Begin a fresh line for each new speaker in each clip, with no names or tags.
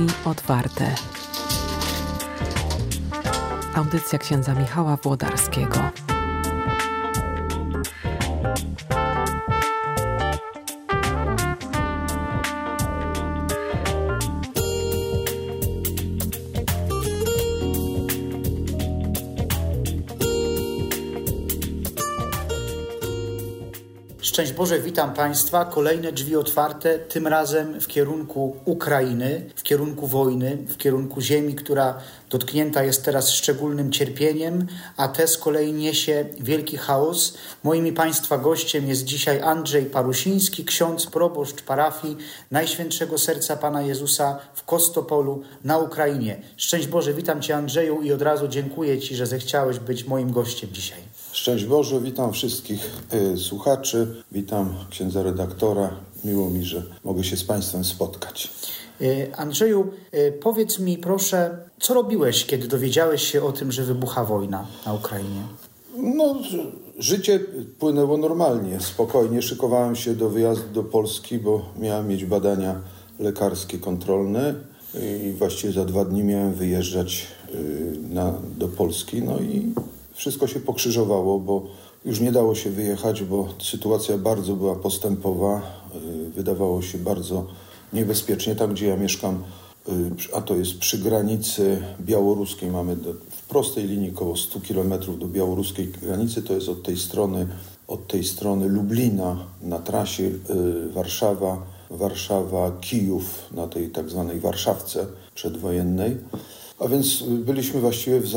Drzwi otwarte. Audycja księdza Michała Włodarskiego.
Szczęść Boże, witam Państwa. Kolejne drzwi otwarte, tym razem w kierunku Ukrainy, w kierunku wojny, w kierunku ziemi, która dotknięta jest teraz szczególnym cierpieniem, a te z kolei niesie wielki chaos. Moim i Państwa gościem jest dzisiaj Andrzej Parusiński, ksiądz proboszcz parafii Najświętszego Serca Pana Jezusa w Kostopolu na Ukrainie. Szczęść Boże, witam Cię, Andrzeju, i od razu dziękuję Ci, że zechciałeś być moim gościem dzisiaj.
Szczęść Boże, witam wszystkich słuchaczy, witam księdza redaktora. Miło mi, że mogę się z Państwem spotkać.
Andrzeju, powiedz mi proszę, co robiłeś, kiedy dowiedziałeś się o tym, że wybucha wojna na Ukrainie?
No, życie płynęło normalnie, spokojnie. Szykowałem się do wyjazdu do Polski, bo miałem mieć badania lekarskie kontrolne i właściwie za 2 dni miałem wyjeżdżać do Polski. No i wszystko się pokrzyżowało, bo już nie dało się wyjechać, bo sytuacja bardzo była postępowa. Wydawało się bardzo niebezpiecznie. Tam, gdzie ja mieszkam, a to jest przy granicy białoruskiej, mamy w prostej linii około 100 km do białoruskiej granicy. To jest od tej strony Lublina na trasie Warszawa-Kijów, na tej tak zwanej Warszawce przedwojennej. A więc byliśmy właściwie w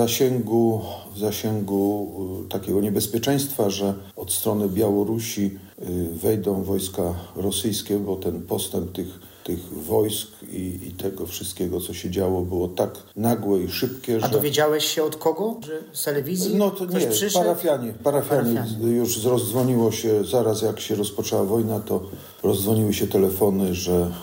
zasięgu takiego niebezpieczeństwa, że od strony Białorusi wejdą wojska rosyjskie, bo ten postęp tych wojsk i tego wszystkiego, co się działo, było tak nagłe i szybkie, że...
A dowiedziałeś się od kogo? Że z telewizji?
No to nie, parafianie. Już rozdzwoniło się, zaraz jak się rozpoczęła wojna, to rozdzwoniły się telefony,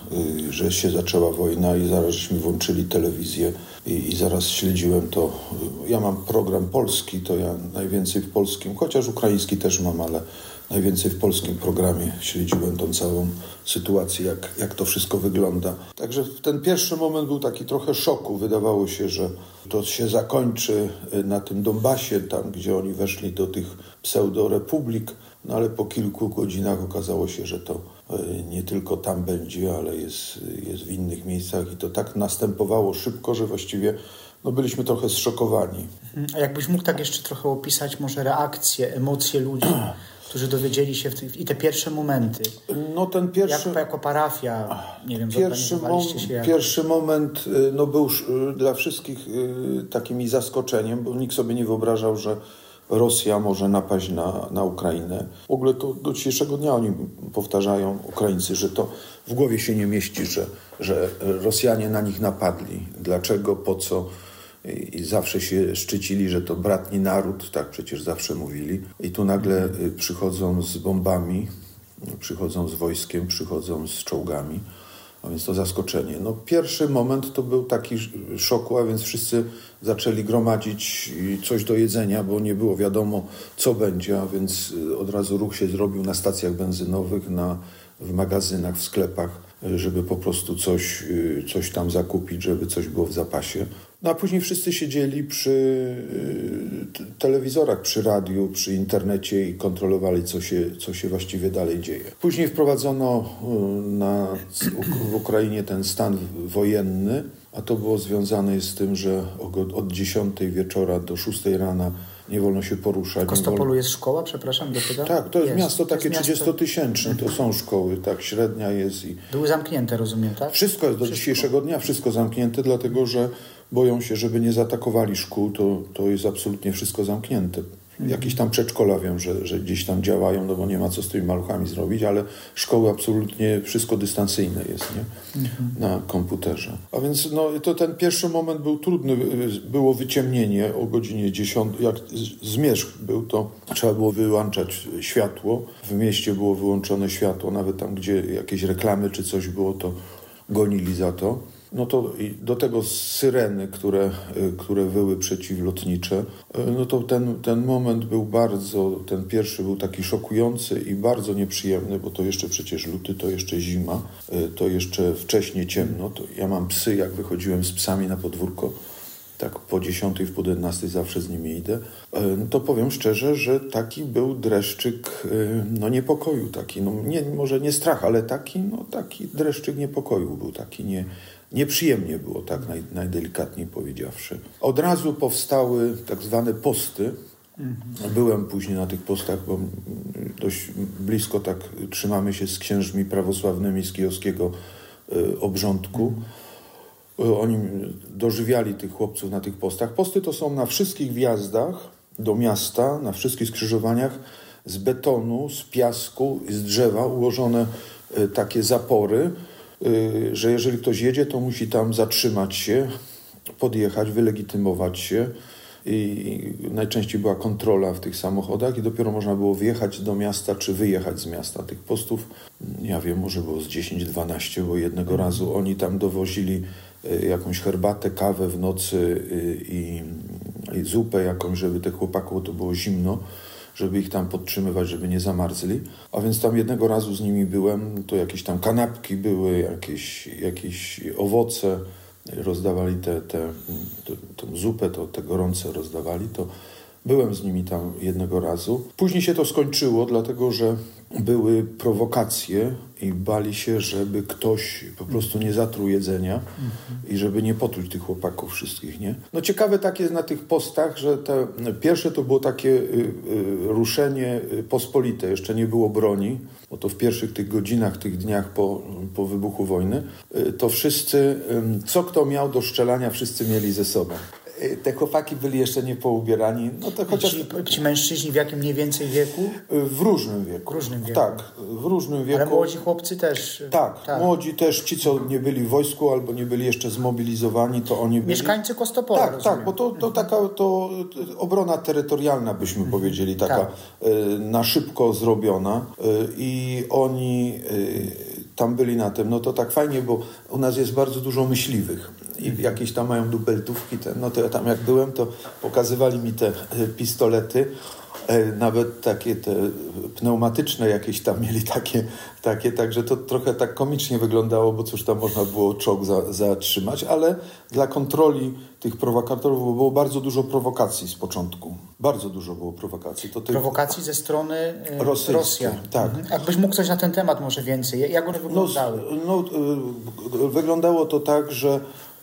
że się zaczęła wojna i zaraz żeśmy włączyli telewizję i zaraz śledziłem to. Ja mam program polski, to ja najwięcej w polskim, chociaż ukraiński też mam, ale najwięcej w polskim programie śledziłem tą całą sytuację, jak to wszystko wygląda. Także ten pierwszy moment był taki trochę szoku. Wydawało się, że to się zakończy na tym Donbasie, tam gdzie oni weszli do tych pseudorepublik, no ale po kilku godzinach okazało się, że to nie tylko tam będzie, ale jest w innych miejscach i to tak następowało szybko, że właściwie byliśmy trochę zszokowani.
A jakbyś mógł tak jeszcze trochę opisać może reakcje, emocje ludzi, którzy dowiedzieli się i te pierwsze momenty?
No ten pierwszy...
Jako parafia, nie wiem,
Pierwszy moment był dla wszystkich takim zaskoczeniem, bo nikt sobie nie wyobrażał, że Rosja może napaść na Ukrainę. W ogóle to do dzisiejszego dnia oni powtarzają, Ukraińcy, że to w głowie się nie mieści, że Rosjanie na nich napadli. Dlaczego, po co? I zawsze się szczycili, że to bratni naród, tak przecież zawsze mówili. I tu nagle przychodzą z bombami, przychodzą z wojskiem, przychodzą z czołgami. A więc to zaskoczenie. Pierwszy moment to był taki szoku, a więc wszyscy zaczęli gromadzić coś do jedzenia, bo nie było wiadomo, co będzie, a więc od razu ruch się zrobił na stacjach benzynowych, w magazynach, w sklepach, żeby po prostu coś tam zakupić, żeby coś było w zapasie. A później wszyscy siedzieli przy telewizorach, przy radiu, przy internecie i kontrolowali, co się właściwie dalej dzieje. Później wprowadzono w Ukrainie ten stan wojenny, a to było związane z tym, że od 10 wieczora do 6 rana nie wolno się poruszać.
W Kostopolu jest szkoła, przepraszam, dopytam?
Tak, to jest miasto takie 30-tysięczne, to są szkoły, tak, średnia jest.
Były zamknięte, rozumiem, tak?
Wszystko jest do dzisiejszego dnia, wszystko zamknięte, dlatego że boją się, żeby nie zaatakowali szkół, to jest absolutnie wszystko zamknięte. Jakieś tam przedszkola wiem, że gdzieś tam działają, bo nie ma co z tymi maluchami zrobić, ale szkoły absolutnie wszystko dystancyjne jest, nie? Na komputerze. A więc to ten pierwszy moment był trudny. Było wyciemnienie o godzinie 10. Jak zmierzch był, to trzeba było wyłączać światło. W mieście było wyłączone światło, nawet tam, gdzie jakieś reklamy czy coś było, to gonili za to. no to do tego syreny, które wyły przeciwlotnicze, no to ten moment był ten pierwszy był taki szokujący i bardzo nieprzyjemny, bo to jeszcze przecież luty, to jeszcze zima, to jeszcze wcześnie ciemno. To ja mam psy, jak wychodziłem z psami na podwórko, tak po 10, po 11 zawsze z nimi idę, to powiem szczerze, że taki był dreszczyk niepokoju, taki, może nie strach, ale taki dreszczyk niepokoju był, taki nieprzyjemnie było, tak najdelikatniej powiedziawszy. Od razu powstały tak zwane posty. Byłem później na tych postach, bo dość blisko tak trzymamy się z księżmi prawosławnymi z kijowskiego obrządku. Oni dożywiali tych chłopców na tych postach. Posty to są na wszystkich wjazdach do miasta, na wszystkich skrzyżowaniach z betonu, z piasku i z drzewa ułożone takie zapory, że jeżeli ktoś jedzie, to musi tam zatrzymać się, podjechać, wylegitymować się. I najczęściej była kontrola w tych samochodach i dopiero można było wjechać do miasta czy wyjechać z miasta. Tych postów, ja wiem, może było z 10-12, bo jednego razu oni tam dowozili jakąś herbatę, kawę w nocy i zupę jakąś, żeby tych chłopaków, to było zimno, żeby ich tam podtrzymywać, żeby nie zamarzli. A więc tam jednego razu z nimi byłem, to jakieś tam kanapki były, jakieś owoce, rozdawali tą zupę, te gorące rozdawali, to byłem z nimi tam jednego razu. Później się to skończyło, dlatego że były prowokacje i bali się, żeby ktoś po prostu nie zatruł jedzenia i żeby nie potruć tych chłopaków wszystkich, nie? No ciekawe tak jest na tych postach, że te pierwsze to było takie ruszenie pospolite, jeszcze nie było broni, bo to w pierwszych tych godzinach, tych dniach po wybuchu wojny, to wszyscy, co kto miał do strzelania, wszyscy mieli ze sobą. Te chłopaki byli jeszcze nie poubierani. No to chociaż...
Ci mężczyźni w jakim mniej więcej wieku?
W różnym wieku. Tak, w różnym wieku.
Ale młodzi chłopcy też?
Tak, młodzi też, ci co nie byli w wojsku albo nie byli jeszcze zmobilizowani, to oni byli...
Mieszkańcy Kostopola,
Tak, bo to taka obrona terytorialna, byśmy powiedzieli, taka na szybko zrobiona i oni tam byli na tym. No to tak fajnie, bo u nas jest bardzo dużo myśliwych. I jakieś tam mają dubeltówki. To ja tam jak byłem, to pokazywali mi te pistolety, nawet takie te pneumatyczne jakieś tam mieli takie, także to trochę tak komicznie wyglądało, bo cóż tam można było czołg zatrzymać, ale dla kontroli tych prowokatorów było bardzo dużo prowokacji z początku. Bardzo dużo było prowokacji.
Prowokacji ze strony Rosji.
Tak.
Jakbyś mógł coś na ten temat może więcej? Jak one wyglądały?
Wyglądało to tak, że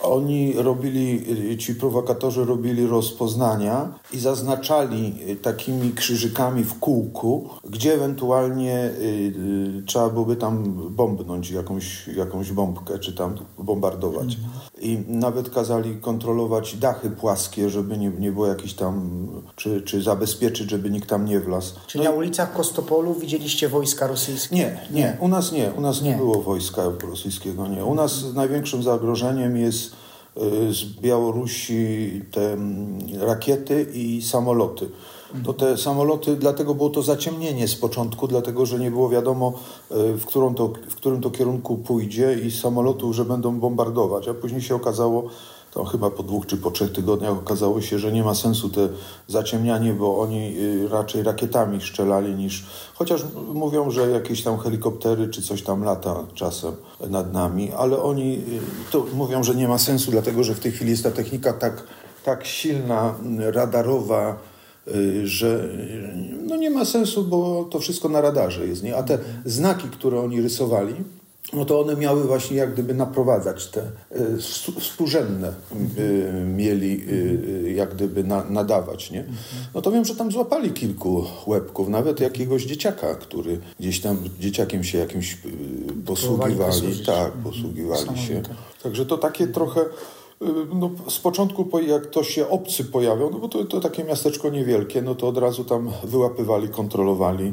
ci prowokatorzy robili rozpoznania i zaznaczali takimi krzyżykami w kółku, gdzie ewentualnie trzeba byłoby tam bombnąć jakąś bombkę, czy tam bombardować. I nawet kazali kontrolować dachy płaskie, żeby nie było jakichś tam, czy zabezpieczyć, żeby nikt tam nie wlazł.
Czyli na ulicach Kostopolu widzieliście wojska rosyjskie?
Nie. U nas nie było wojska rosyjskiego, nie. U nas największym zagrożeniem jest z Białorusi te rakiety i samoloty. To te samoloty, dlatego było to zaciemnienie z początku, dlatego że nie było wiadomo, w którym to kierunku pójdzie i samolotów, że będą bombardować. A później się okazało, to chyba po 2 czy po 3 tygodniach okazało się, że nie ma sensu te zaciemnianie, bo oni raczej rakietami strzelali niż... Chociaż mówią, że jakieś tam helikoptery czy coś tam lata czasem nad nami, ale oni to mówią, że nie ma sensu, dlatego że w tej chwili jest ta technika tak silna, radarowa, że nie ma sensu, bo to wszystko na radarze jest, nie? A te znaki, które oni rysowali, no to one miały właśnie jak gdyby naprowadzać te współrzędne mieli jak gdyby nadawać, nie? No to wiem, że tam złapali kilku łebków, nawet jakiegoś dzieciaka, który gdzieś tam dzieciakiem się jakimś posługiwali. Tak, posługiwali się. Także to takie trochę No, z początku, jak to się obcy pojawiał, no bo to takie miasteczko niewielkie, no to od razu tam wyłapywali, kontrolowali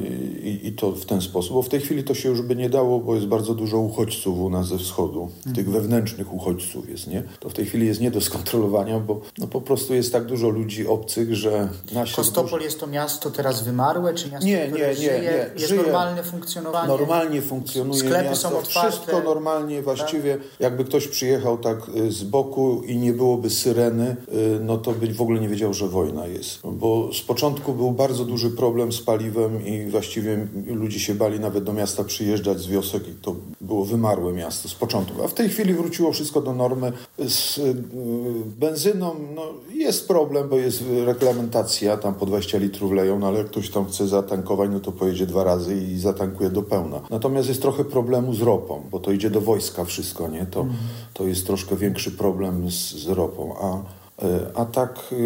i to w ten sposób. Bo w tej chwili to się już by nie dało, bo jest bardzo dużo uchodźców u nas ze wschodu. Tych wewnętrznych uchodźców jest, nie? To w tej chwili jest nie do skontrolowania, bo no po prostu jest tak dużo ludzi obcych, że...
Kostopol jest to miasto teraz wymarłe, czy miasto, które żyje? Jest
żyje.
normalne funkcjonowanie?
Normalnie funkcjonuje
sklepy
miasto.
są otwarte?
Wszystko normalnie, właściwie jakby ktoś przyjechał tak z boku i nie byłoby syreny, no to by w ogóle nie wiedział, że wojna jest. Bo z początku był bardzo duży problem z paliwem i właściwie ludzie się bali nawet do miasta przyjeżdżać z wiosek i to było wymarłe miasto z początku. A w tej chwili wróciło wszystko do normy. Z benzyną no, jest problem, bo jest reglamentacja, tam po 20 litrów leją, no ale jak ktoś tam chce zatankować, no to pojedzie 2 razy i zatankuje do pełna. Natomiast jest trochę problemu z ropą, bo to idzie do wojska wszystko, nie? To jest troszkę większy problem z ropą, a tak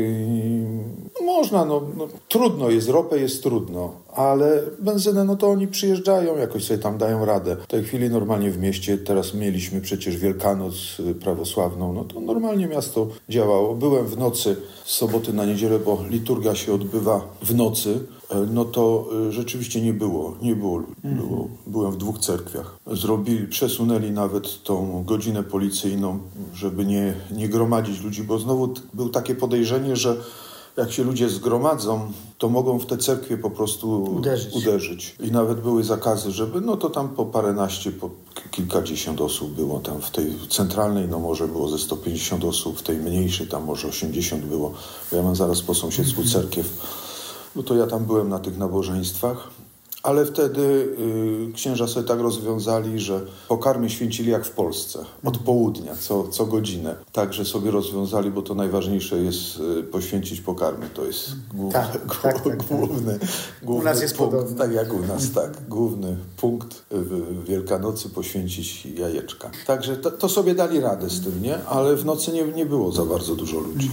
można, no trudno jest, ropę jest trudno, ale benzynę, no to oni przyjeżdżają, jakoś sobie tam dają radę. W tej chwili normalnie w mieście, teraz mieliśmy przecież Wielkanoc prawosławną, no to normalnie miasto działało. Byłem w nocy z soboty na niedzielę, bo liturgia się odbywa w nocy, no to rzeczywiście nie było ludzi. Byłem w 2 cerkwiach. Przesunęli nawet tą godzinę policyjną, żeby nie gromadzić ludzi, bo znowu było takie podejrzenie, że jak się ludzie zgromadzą, to mogą w te cerkwie po prostu uderzyć. I nawet były zakazy, żeby, no to tam po paręnaście, po kilkadziesiąt osób było tam w tej centralnej, no może było ze 150 osób, w tej mniejszej tam może 80 było. Ja mam zaraz po sąsiedztwu cerkiew. No to ja tam byłem na tych nabożeństwach, ale wtedy księża sobie tak rozwiązali, że pokarmy święcili jak w Polsce, od południa, co godzinę. Także sobie rozwiązali, bo to najważniejsze jest poświęcić pokarmy. To jest główny
u nas jest
punkt,
podobnie.
tak jak u nas, tak. Główny punkt w Wielkanocy poświęcić jajeczka. Także to sobie dali radę z tym, nie? Ale w nocy nie było za bardzo dużo ludzi.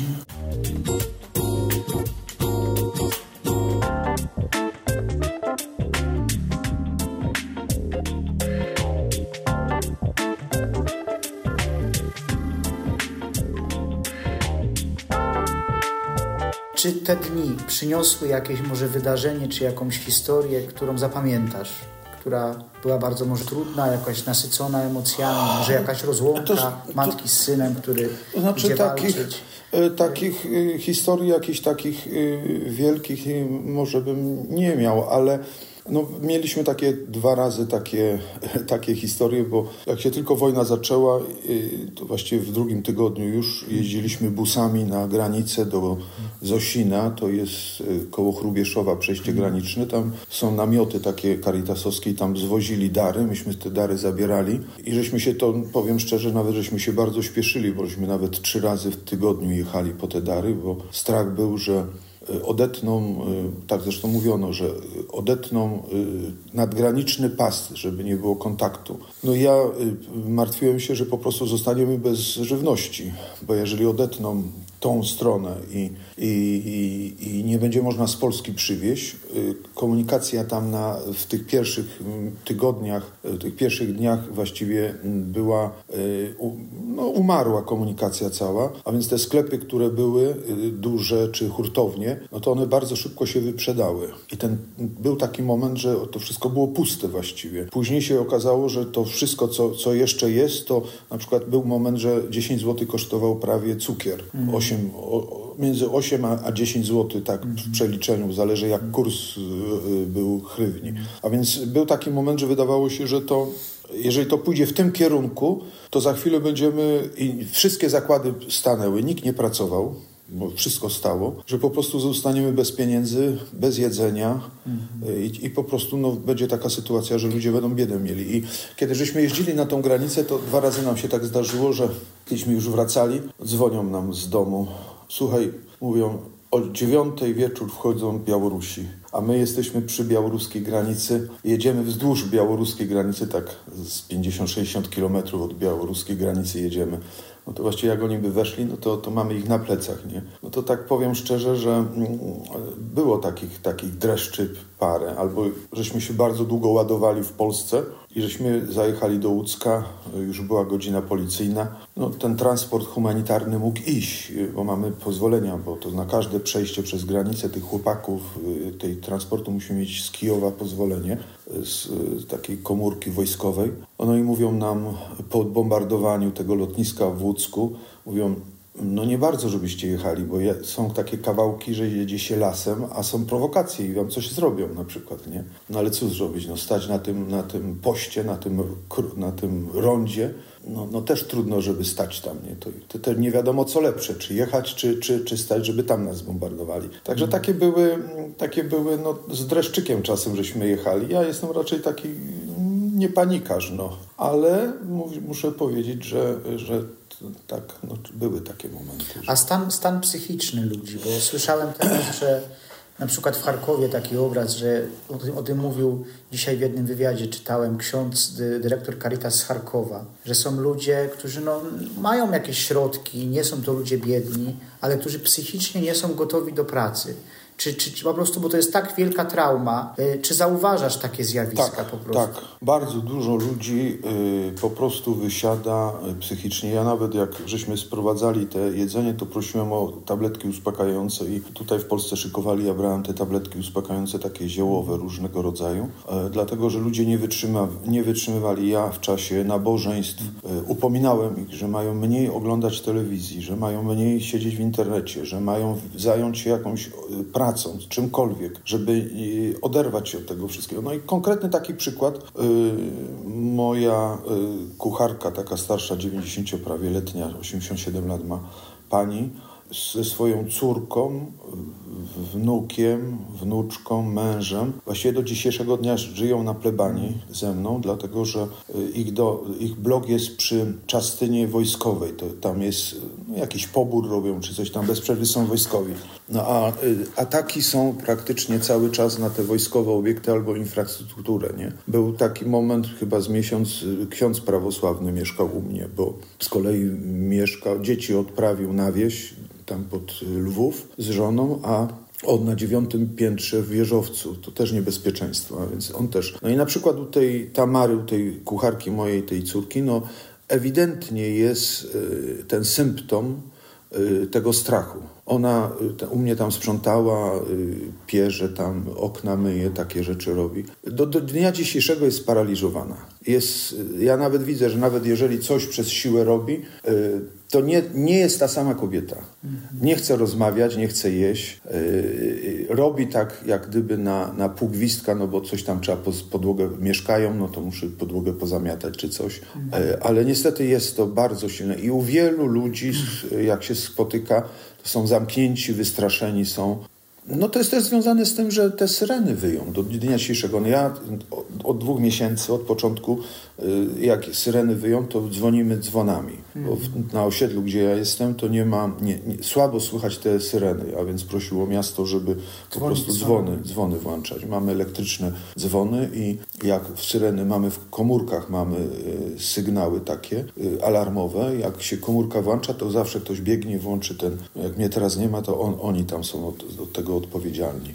Czy te dni przyniosły jakieś może wydarzenie, czy jakąś historię, którą zapamiętasz? Która była bardzo może trudna, jakoś nasycona emocjami, może jakaś rozłąka matki z synem, który idzie walczyć?
Takich historii jakichś takich wielkich może bym nie miał, ale no, mieliśmy takie 2 razy takie historie, bo jak się tylko wojna zaczęła, to właściwie w 2 tygodniu już jeździliśmy busami na granicę do Zosina, to jest koło Chrubieszowa, przejście graniczne, tam są namioty takie caritasowskie i tam zwozili dary, myśmy te dary zabierali i żeśmy się, to powiem szczerze, nawet żeśmy się bardzo śpieszyli, bo żeśmy nawet 3 razy w tygodniu jechali po te dary, bo strach był, że odetną, tak zresztą mówiono, że odetną nadgraniczny pas, żeby nie było kontaktu. No ja martwiłem się, że po prostu zostaniemy bez żywności, bo jeżeli odetną tą stronę i nie będzie można z Polski przywieźć, komunikacja tam w tych pierwszych tygodniach, w tych pierwszych dniach właściwie była, umarła komunikacja cała, a więc te sklepy, które były duże czy hurtownie, no to one bardzo szybko się wyprzedały. I był taki moment, że to wszystko było puste właściwie. Później się okazało, że to wszystko, co jeszcze jest, to na przykład był moment, że 10 zł kosztował prawie cukier. Między 8 a 10 zł, tak w przeliczeniu, zależy jak kurs był hrywni. A więc był taki moment, że wydawało się, że jeżeli to pójdzie w tym kierunku, to za chwilę i wszystkie zakłady stanęły, nikt nie pracował, bo wszystko stało, że po prostu zostaniemy bez pieniędzy, bez jedzenia i po prostu będzie taka sytuacja, że ludzie będą biedę mieli. I kiedy żeśmy jeździli na tą granicę, to 2 razy nam się tak zdarzyło, że kiedyśmy już wracali, dzwonią nam z domu, słuchaj, mówią, o 9:00 wieczór wchodzą Białorusi, a my jesteśmy przy białoruskiej granicy, jedziemy wzdłuż białoruskiej granicy, tak z 50-60 kilometrów od białoruskiej granicy jedziemy. no to właściwie jak oni by weszli, no to mamy ich na plecach, nie? No to tak powiem szczerze, że było takich dreszczy parę, albo żeśmy się bardzo długo ładowali w Polsce i żeśmy zajechali do Łódzka, już była godzina policyjna. No ten transport humanitarny mógł iść, bo mamy pozwolenia, bo to na każde przejście przez granicę tych chłopaków, tej transportu musimy mieć z Kijowa pozwolenie, z takiej komórki wojskowej. No i mówią nam po bombardowaniu tego lotniska w Łódzku, mówią, no nie bardzo, żebyście jechali, bo są takie kawałki, że jedzie się lasem, a są prowokacje i wam coś zrobią na przykład, nie? No ale cóż zrobić, no stać na tym poście, na tym rondzie, no też trudno, żeby stać tam, nie? To nie wiadomo co lepsze, czy jechać, czy stać, żeby tam nas bombardowali. Także takie były no z dreszczykiem czasem, żeśmy jechali. Ja jestem raczej taki nie panikarz, no, ale muszę powiedzieć, że tak, no, były takie momenty.
A stan psychiczny ludzi, bo słyszałem teraz, że na przykład w Charkowie taki obraz, że o tym mówił dzisiaj w jednym wywiadzie, czytałem, ksiądz, dyrektor Caritas z Charkowa, że są ludzie, którzy mają jakieś środki, nie są to ludzie biedni, ale którzy psychicznie nie są gotowi do pracy. Czy po prostu, bo to jest tak wielka trauma, czy zauważasz takie zjawiska po prostu?
Tak, bardzo dużo ludzi po prostu wysiada psychicznie. Ja nawet jak żeśmy sprowadzali te jedzenie, to prosiłem o tabletki uspokajające i tutaj w Polsce szykowali, ja brałem te tabletki uspokajające, takie ziołowe różnego rodzaju, dlatego, że ludzie nie wytrzymywali. Ja w czasie nabożeństw upominałem ich, że mają mniej oglądać telewizji, że mają mniej siedzieć w internecie, że mają zająć się jakąś pracą, czymkolwiek, żeby oderwać się od tego wszystkiego. No i konkretny taki przykład. Moja kucharka, taka starsza, 90 prawie letnia, 87 lat ma pani, ze swoją córką, wnukiem, wnuczką, mężem. Właściwie do dzisiejszego dnia żyją na plebanii ze mną, dlatego że ich blok jest przy Czastynie Wojskowej. To tam jest jakiś pobór robią, czy coś tam, bez przerwy są wojskowi. No a ataki są praktycznie cały czas na te wojskowe obiekty albo infrastrukturę, nie? Był taki moment, chyba z miesiąc, ksiądz prawosławny mieszkał u mnie, bo z kolei dzieci odprawił na wieś, tam pod Lwów z żoną, a on na 9. piętrze w wieżowcu, to też niebezpieczeństwo, a więc on też. No i na przykład u tej Tamary, u tej kucharki mojej, tej córki, no ewidentnie jest ten symptom tego strachu. Ona u mnie tam sprzątała, pierze tam, okna myje, takie rzeczy robi. Do dnia dzisiejszego jest sparaliżowana. Ja nawet widzę, że nawet jeżeli coś przez siłę robi, to nie jest ta sama kobieta. Nie chce rozmawiać, nie chce jeść. Robi tak jak gdyby na pół gwizdka, no bo coś tam trzeba podłogę, mieszkają, no to muszę podłogę pozamiatać czy coś. Ale niestety jest to bardzo silne. I u wielu ludzi, jak się spotyka, to są zamknięci, wystraszeni są. No to jest też związane z tym, że te syreny wyją do dnia dzisiejszego. No ja od 2 miesięcy, od początku, jak syreny wyją, to dzwonimy dzwonami. Bo na osiedlu, gdzie ja jestem, to słabo słychać te syreny, a więc prosiło miasto, żeby po prostu dzwony włączać. Mamy elektryczne dzwony i jak w syreny mamy, w komórkach mamy sygnały takie alarmowe. Jak się komórka włącza, to zawsze ktoś biegnie, włączy ten. Jak mnie teraz nie ma, to oni tam są od tego odpowiedzialni.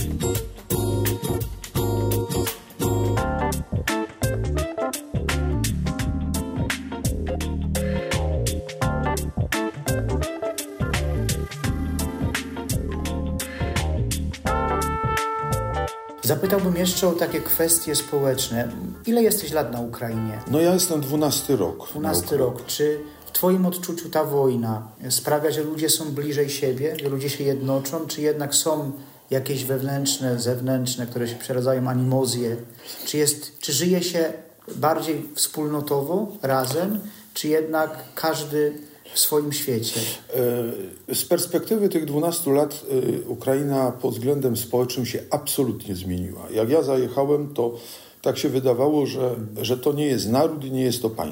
Zapytałbym jeszcze o takie kwestie społeczne. Ile jesteś lat na Ukrainie?
No ja jestem 12 rok.
12 rok. Czy w twoim odczuciu ta wojna sprawia, że ludzie są bliżej siebie, że ludzie się jednoczą, czy jednak są jakieś wewnętrzne, zewnętrzne, które się przeradzają, animozje? Czy żyje się bardziej wspólnotowo, razem, czy jednak każdy w swoim świecie?
Z perspektywy tych 12 lat Ukraina pod względem społecznym się absolutnie zmieniła. Jak ja zajechałem, to tak się wydawało, że to nie jest naród i nie jest to państwo.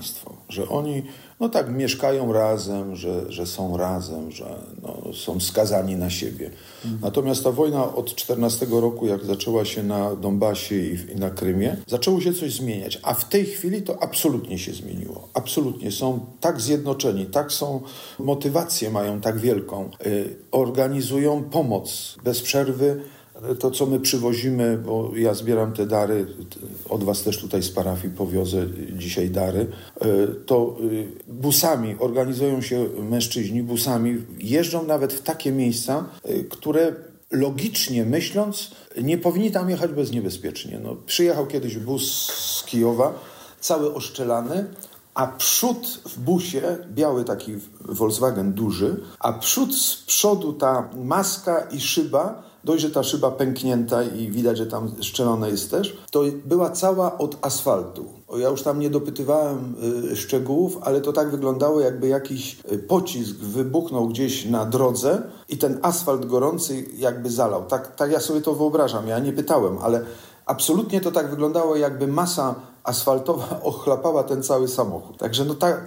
że oni tak mieszkają razem, że są razem, że są skazani na siebie. Natomiast ta wojna od 14 roku, jak zaczęła się na Donbasie i na Krymie, zaczęło się coś zmieniać, a w tej chwili to absolutnie się zmieniło. Absolutnie. Są tak zjednoczeni, tak są, motywację mają tak wielką, organizują pomoc bez przerwy. To, co my przywozimy, bo ja zbieram te dary, od was też tutaj z parafii powiozę dzisiaj dary, to busami organizują się mężczyźni, busami jeżdżą nawet w takie miejsca, które logicznie myśląc nie powinni tam jechać bezniebezpiecznie. Przyjechał kiedyś bus z Kijowa, cały oszczelany, a przód w busie, biały taki Volkswagen duży, a przód z przodu ta maska i szyba, dość, że ta szyba pęknięta i widać, że tam szczelona jest też, to była cała od asfaltu. Ja już tam nie dopytywałem szczegółów, ale to tak wyglądało, jakby jakiś pocisk wybuchnął gdzieś na drodze i ten asfalt gorący jakby zalał. Tak ja sobie to wyobrażam, ja nie pytałem, ale absolutnie to tak wyglądało, jakby masa asfaltowa ochlapała ten cały samochód. Także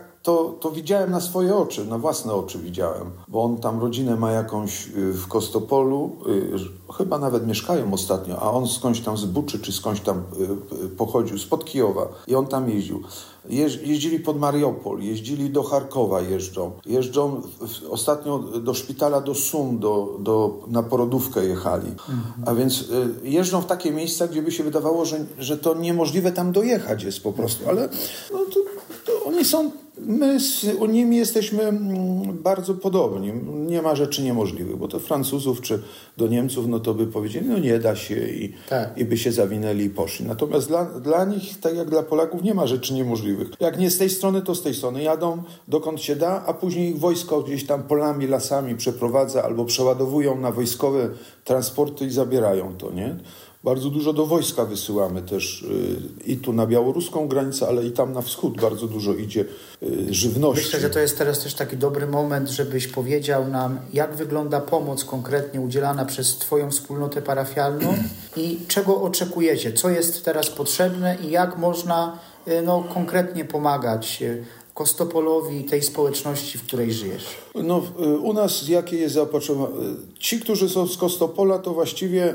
to widziałem na swoje oczy, na własne oczy widziałem, bo on tam rodzinę ma jakąś w Kostopolu, chyba nawet mieszkają ostatnio, a on skądś tam z Buczy, czy skądś tam pochodził, spod Kijowa i on tam jeździł. Jeździli pod Mariupol, jeździli do Charkowa, jeżdżą ostatnio do szpitala do Sum, na porodówkę jechali. A więc jeżdżą w takie miejsca, gdzie by się wydawało, że to niemożliwe tam dojechać jest po prostu, ale to oni są, my z nimi jesteśmy bardzo podobni. Nie ma rzeczy niemożliwych, bo to Francuzów czy do Niemców, to by powiedzieli, nie da się i by się zawinęli i poszli. Natomiast dla nich, tak jak dla Polaków, nie ma rzeczy niemożliwych. Jak nie z tej strony, to z tej strony. Jadą dokąd się da, a później ich wojsko gdzieś tam polami, lasami przeprowadza albo przeładowują na wojskowe transporty i zabierają to, nie? Bardzo dużo do wojska wysyłamy też i tu na białoruską granicę, ale i tam na wschód bardzo dużo idzie żywności.
Myślę, że to jest teraz też taki dobry moment, żebyś powiedział nam, jak wygląda pomoc konkretnie udzielana przez Twoją wspólnotę parafialną i czego oczekujecie, co jest teraz potrzebne i jak można konkretnie pomagać Kostopolowi, tej społeczności, w której żyjesz?
U nas jakie jest zapotrzebowanie? Ci, którzy są z Kostopola, to właściwie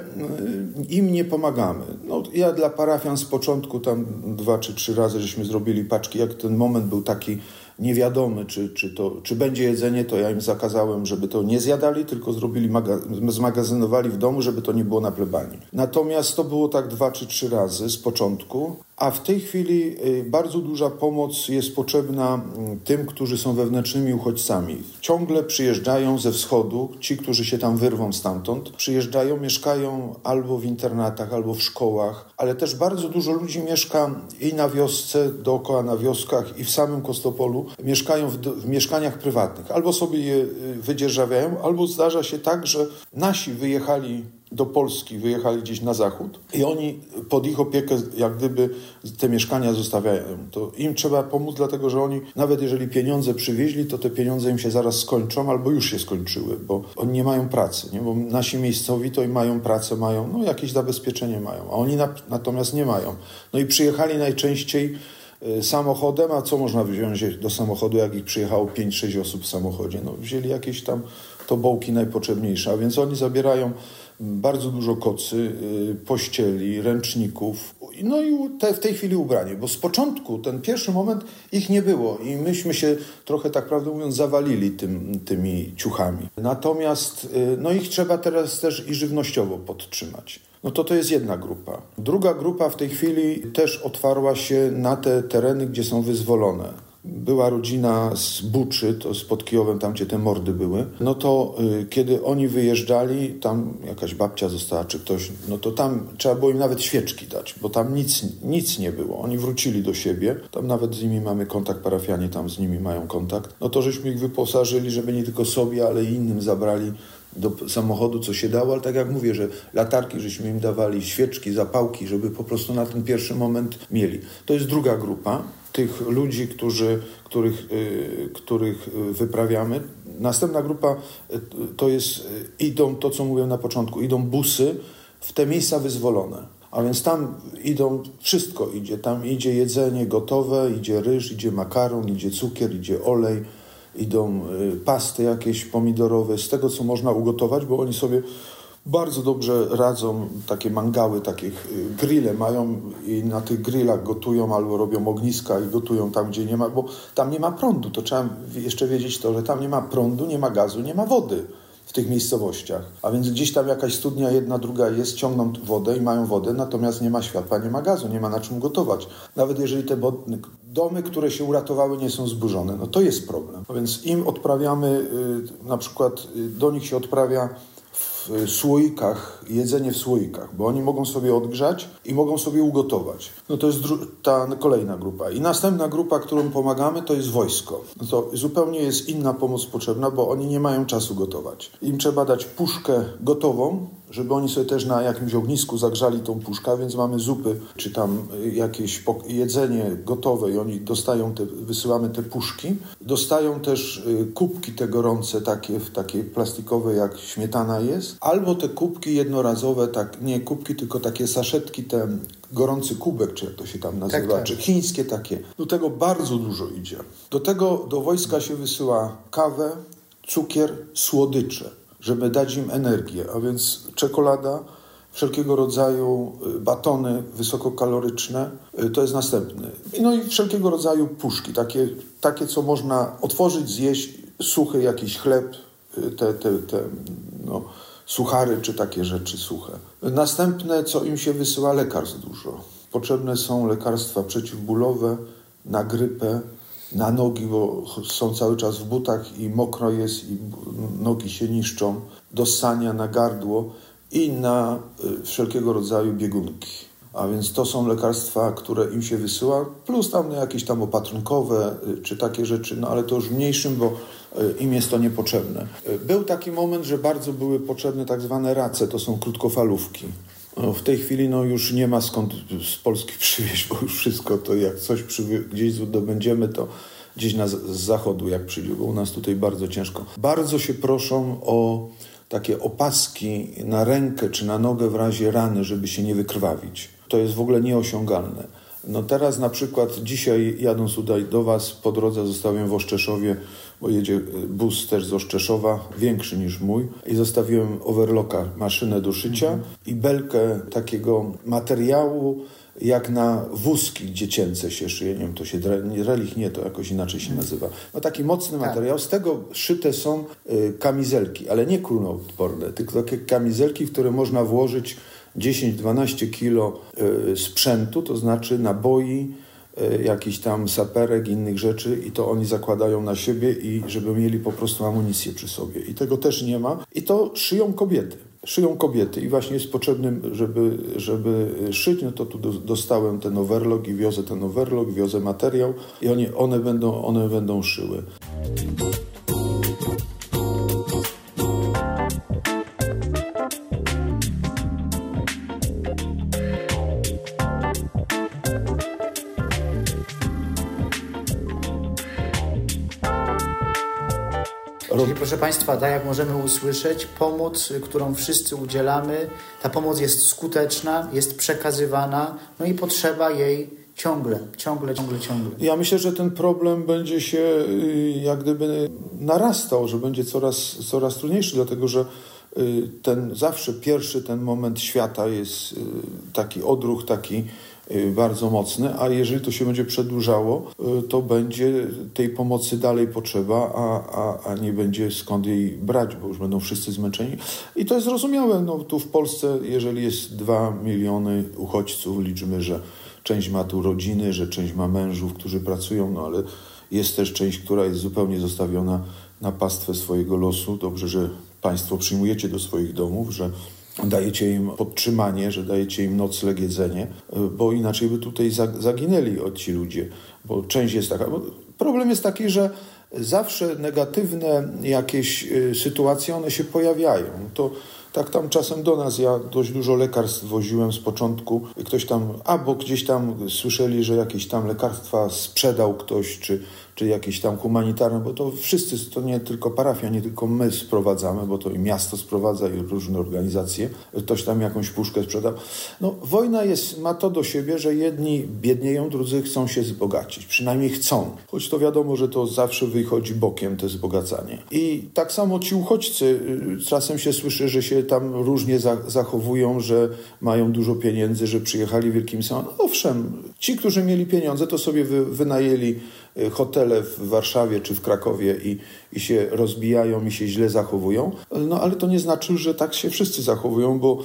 im nie pomagamy. Ja dla parafian z początku tam 2 czy 3 razy żeśmy zrobili paczki, jak ten moment był taki niewiadomy, czy będzie jedzenie, to ja im zakazałem, żeby to nie zjadali, tylko zrobili, zmagazynowali w domu, żeby to nie było na plebanii. Natomiast to było tak 2 czy 3 razy z początku, a w tej chwili bardzo duża pomoc jest potrzebna tym, którzy są wewnętrznymi uchodźcami. Ciągle przyjeżdżają ze wschodu, ci, którzy się tam wyrwą stamtąd, przyjeżdżają, mieszkają albo w internatach, albo w szkołach, ale też bardzo dużo ludzi mieszka i na wiosce, dookoła na wioskach i w samym Kostopolu, mieszkają w mieszkaniach prywatnych. Albo sobie je wydzierżawiają, albo zdarza się tak, że nasi wyjechali do Polski, wyjechali gdzieś na zachód i oni pod ich opiekę jak gdyby te mieszkania zostawiają. To im trzeba pomóc, dlatego że oni, nawet jeżeli pieniądze przywieźli, to te pieniądze im się zaraz skończą albo już się skończyły, bo oni nie mają pracy, nie? Bo nasi miejscowi to i mają pracę, mają, jakieś zabezpieczenie mają, a oni natomiast nie mają. I przyjechali najczęściej samochodem, a co można wziąć do samochodu, jak ich przyjechało 5-6 osób w samochodzie? Wzięli jakieś tam tobołki najpotrzebniejsze, a więc oni zabierają bardzo dużo kocy, pościeli, ręczników, i w tej chwili ubranie, bo z początku, ten pierwszy moment ich nie było i myśmy się trochę, tak prawdę mówiąc, zawalili tymi ciuchami. Natomiast ich trzeba teraz też i żywnościowo podtrzymać. To jest jedna grupa. Druga grupa w tej chwili też otwarła się na te tereny, gdzie są wyzwolone. Była rodzina z Buczy, to spod Kijowem, tam gdzie te mordy były. Kiedy oni wyjeżdżali, tam jakaś babcia została czy ktoś, to tam trzeba było im nawet świeczki dać, bo tam nic nie było. Oni wrócili do siebie, tam nawet z nimi mamy kontakt, parafianie tam z nimi mają kontakt. To żeśmy ich wyposażyli, żeby nie tylko sobie, ale i innym zabrali do samochodu, co się dało, ale tak jak mówię, że latarki, żeśmy im dawali, świeczki, zapałki, żeby po prostu na ten pierwszy moment mieli. To jest druga grupa tych ludzi, których wyprawiamy. Następna grupa to jest, to co mówiłem na początku, idą busy w te miejsca wyzwolone. A więc tam wszystko idzie. Tam idzie jedzenie gotowe, idzie ryż, idzie makaron, idzie cukier, idzie olej, idą pasty jakieś pomidorowe, z tego, co można ugotować, bo oni sobie bardzo dobrze radzą, takie mangały, takie grille mają i na tych grillach gotują albo robią ogniska i gotują tam, gdzie nie ma, bo tam nie ma prądu. To trzeba jeszcze wiedzieć to, że tam nie ma prądu, nie ma gazu, nie ma wody w tych miejscowościach. A więc gdzieś tam jakaś studnia, jedna, druga jest, ciągną wodę i mają wodę, natomiast nie ma światła, nie ma gazu, nie ma na czym gotować. Nawet jeżeli te domy, które się uratowały, nie są zburzone, no to jest problem. A więc im odprawiamy, na przykład do nich się odprawia w słoikach, jedzenie w słoikach, bo oni mogą sobie odgrzać i mogą sobie ugotować. No to jest ta kolejna grupa. I następna grupa, którą pomagamy, to jest wojsko. No to zupełnie jest inna pomoc potrzebna, bo oni nie mają czasu gotować. Im trzeba dać puszkę gotową, żeby oni sobie też na jakimś ognisku zagrzali tą puszkę, więc mamy zupy, czy tam jakieś jedzenie gotowe i oni dostają wysyłamy te puszki. Dostają też kubki te gorące, takie plastikowe, jak śmietana jest. Albo te kubki jednorazowe, nie kubki, tylko takie saszetki, ten gorący kubek, czy jak to się tam nazywa, czy chińskie takie. Do tego bardzo dużo idzie. Do tego do wojska się wysyła kawę, cukier, słodycze, żeby dać im energię, a więc czekolada, wszelkiego rodzaju batony wysokokaloryczne, to jest następny. No i wszelkiego rodzaju puszki, takie co można otworzyć, zjeść, suchy jakiś chleb, suchary czy takie rzeczy suche. Następne, co im się wysyła, lekarstw dużo. Potrzebne są lekarstwa przeciwbólowe, na grypę, na nogi, bo są cały czas w butach i mokro jest i nogi się niszczą, do ssania, na gardło i na wszelkiego rodzaju biegunki. A więc to są lekarstwa, które im się wysyła, plus tam jakieś tam opatrunkowe czy takie rzeczy, no ale to już mniejszym, bo im jest to niepotrzebne. Był taki moment, że bardzo były potrzebne tak zwane race, to są krótkofalówki. No, w tej chwili już nie ma skąd z Polski przywieźć, bo już wszystko to jak coś gdzieś zdobędziemy, to gdzieś z zachodu jak przyjdzie, bo u nas tutaj bardzo ciężko. Bardzo się proszą o takie opaski na rękę czy na nogę w razie rany, żeby się nie wykrwawić. To jest w ogóle nieosiągalne. No teraz na przykład dzisiaj jadąc tutaj do Was, po drodze zostawiłem w Oszczeszowie, bo jedzie bus też z Oszczeszowa, większy niż mój, i zostawiłem overlocka, maszynę do szycia i belkę takiego materiału, jak na wózki dziecięce się szyje, nie wiem, to się relich, nie, to jakoś inaczej się nazywa. No taki mocny materiał, z tego szyte są kamizelki, ale nie kuloodporne, tylko takie kamizelki, w które można włożyć 10-12 kilo sprzętu, to znaczy naboi, jakiś tam saperek, innych rzeczy i to oni zakładają na siebie i żeby mieli po prostu amunicję przy sobie. I tego też nie ma. I to szyją kobiety i właśnie jest potrzebnym, żeby szyć, no to tu dostałem ten overlock i wiozę ten overlock, wiozę materiał i one będą szyły.
Czyli proszę Państwa, tak jak możemy usłyszeć, pomoc, którą wszyscy udzielamy, ta pomoc jest skuteczna, jest przekazywana, no i potrzeba jej ciągle.
Ja myślę, że ten problem będzie się jak gdyby narastał, że będzie coraz trudniejszy, dlatego że ten zawsze pierwszy ten moment świata jest taki odruch, taki bardzo mocny, a jeżeli to się będzie przedłużało, to będzie tej pomocy dalej potrzeba, a nie będzie skąd jej brać, bo już będą wszyscy zmęczeni. I to jest zrozumiałe. No, tu w Polsce, jeżeli jest 2 miliony uchodźców, liczmy, że część ma tu rodziny, że część ma mężów, którzy pracują, no ale jest też część, która jest zupełnie zostawiona na pastwę swojego losu. Dobrze, że Państwo przyjmujecie do swoich domów, że dajecie im podtrzymanie, że dajecie im nocleg, jedzenie, bo inaczej by tutaj zaginęli ci ludzie, bo część jest taka. Bo problem jest taki, że zawsze negatywne jakieś sytuacje, one się pojawiają. To tak tam czasem do nas, ja dość dużo lekarstw woziłem z początku, ktoś tam, albo gdzieś tam słyszeli, że jakieś tam lekarstwa sprzedał ktoś, czy jakieś tam humanitarne, bo to wszyscy, to nie tylko parafia, nie tylko my sprowadzamy, bo to i miasto sprowadza, i różne organizacje, ktoś tam jakąś puszkę sprzedał. No, wojna ma to do siebie, że jedni biednieją, drudzy chcą się wzbogacić, przynajmniej chcą, choć to wiadomo, że to zawsze wychodzi bokiem, to wzbogacanie. I tak samo ci uchodźcy, czasem się słyszy, że się tam różnie zachowują, że mają dużo pieniędzy, że przyjechali wielkim samolotem. Owszem, ci, którzy mieli pieniądze, to sobie wynajęli hotele w Warszawie czy w Krakowie i się rozbijają i się źle zachowują. No ale to nie znaczy, że tak się wszyscy zachowują, bo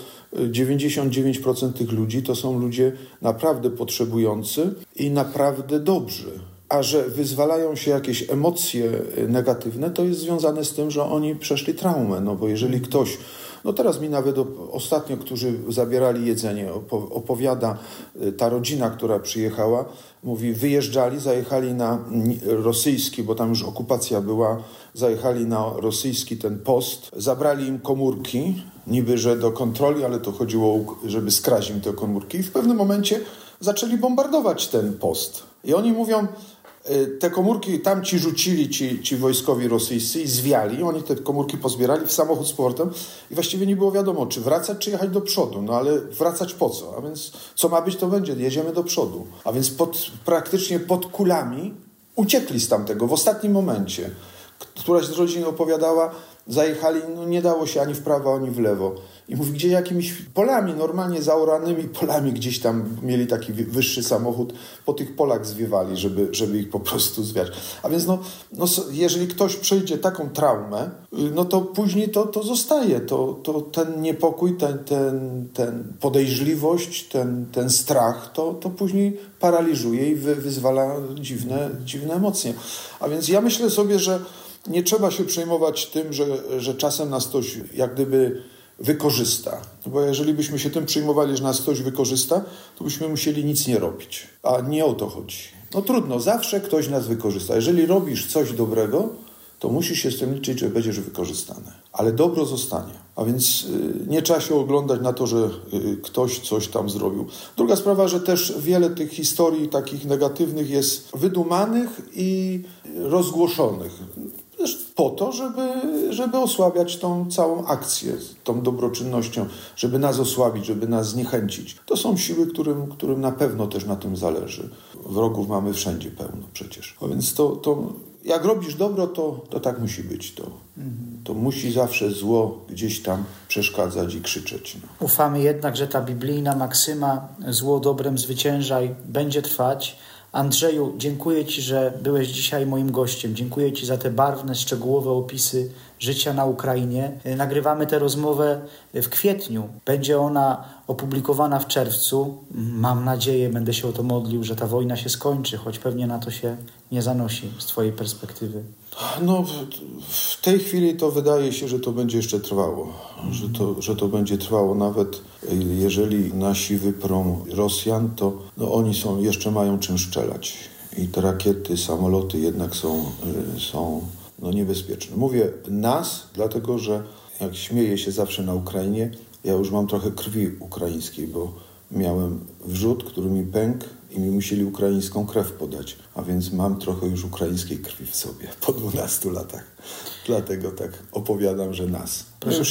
99% tych ludzi to są ludzie naprawdę potrzebujący i naprawdę dobrzy. A że wyzwalają się jakieś emocje negatywne, to jest związane z tym, że oni przeszli traumę. No bo jeżeli ktoś, no teraz mi nawet ostatnio, którzy zabierali jedzenie, opowiada ta rodzina, która przyjechała, mówi, wyjeżdżali, zajechali na rosyjski, bo tam już okupacja była, zajechali na rosyjski ten post, zabrali im komórki, niby, że do kontroli, ale to chodziło, żeby skraść im te komórki i w pewnym momencie zaczęli bombardować ten post. I oni mówią, te komórki tam ci rzucili, ci wojskowi rosyjscy i zwiali. Oni te komórki pozbierali w samochód z powrotem i właściwie nie było wiadomo, czy wracać, czy jechać do przodu. No ale wracać po co? A więc co ma być, to będzie. Jedziemy do przodu. A więc praktycznie pod kulami uciekli z tamtego w ostatnim momencie. Któraś z rodzin opowiadała, zajechali, no nie dało się ani w prawo, ani w lewo. I mówi, gdzie jakimiś polami, normalnie zaoranymi polami gdzieś tam mieli taki wyższy samochód, po tych polach zwiewali, żeby ich po prostu zwiać. A więc jeżeli ktoś przejdzie taką traumę, no to później to zostaje. To ten niepokój, ten podejrzliwość, ten strach, to później paraliżuje i wyzwala dziwne emocje. A więc ja myślę sobie, że nie trzeba się przejmować tym, że czasem nas ktoś jak gdyby wykorzysta. Bo jeżeli byśmy się tym przejmowali, że nas ktoś wykorzysta, to byśmy musieli nic nie robić. A nie o to chodzi. No trudno, zawsze ktoś nas wykorzysta. Jeżeli robisz coś dobrego, to musisz się z tym liczyć, że będziesz wykorzystany. Ale dobro zostanie. A więc nie trzeba się oglądać na to, że ktoś coś tam zrobił. Druga sprawa, że też wiele tych historii takich negatywnych jest wydumanych i rozgłoszonych. Po to, żeby osłabiać tą całą akcję, tą dobroczynnością, żeby nas osłabić, żeby nas zniechęcić. To są siły, którym na pewno też na tym zależy. Wrogów mamy wszędzie pełno przecież. A więc to jak robisz dobro, to tak musi być. To musi zawsze zło gdzieś tam przeszkadzać i krzyczeć. No.
Ufamy jednak, że ta biblijna maksyma zło dobrem zwyciężaj będzie trwać. Andrzeju, dziękuję Ci, że byłeś dzisiaj moim gościem. Dziękuję Ci za te barwne, szczegółowe opisy życia na Ukrainie. Nagrywamy tę rozmowę w kwietniu. Będzie ona opublikowana w czerwcu. Mam nadzieję, będę się o to modlił, że ta wojna się skończy, choć pewnie na to się nie zanosi z Twojej perspektywy.
No, w tej chwili to wydaje się, że to będzie jeszcze trwało. Że to będzie trwało nawet jeżeli nasi wyprą Rosjan, to oni jeszcze mają czym strzelać. I te rakiety, samoloty jednak są niebezpieczne. Mówię nas, dlatego że jak śmieję się zawsze na Ukrainie, ja już mam trochę krwi ukraińskiej, bo miałem wrzód, który mi pękł i mi musieli ukraińską krew podać. A więc mam trochę już ukraińskiej krwi w sobie po 12 latach. Dlatego tak opowiadam, że nas.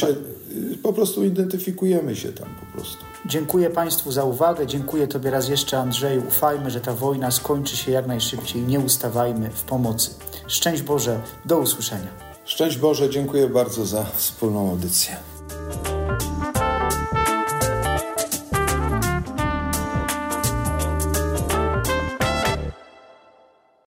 Po prostu identyfikujemy się tam po prostu.
Dziękuję Państwu za uwagę. Dziękuję Tobie raz jeszcze, Andrzeju. Ufajmy, że ta wojna skończy się jak najszybciej. Nie ustawajmy w pomocy. Szczęść Boże. Do usłyszenia.
Szczęść Boże. Dziękuję bardzo za wspólną audycję.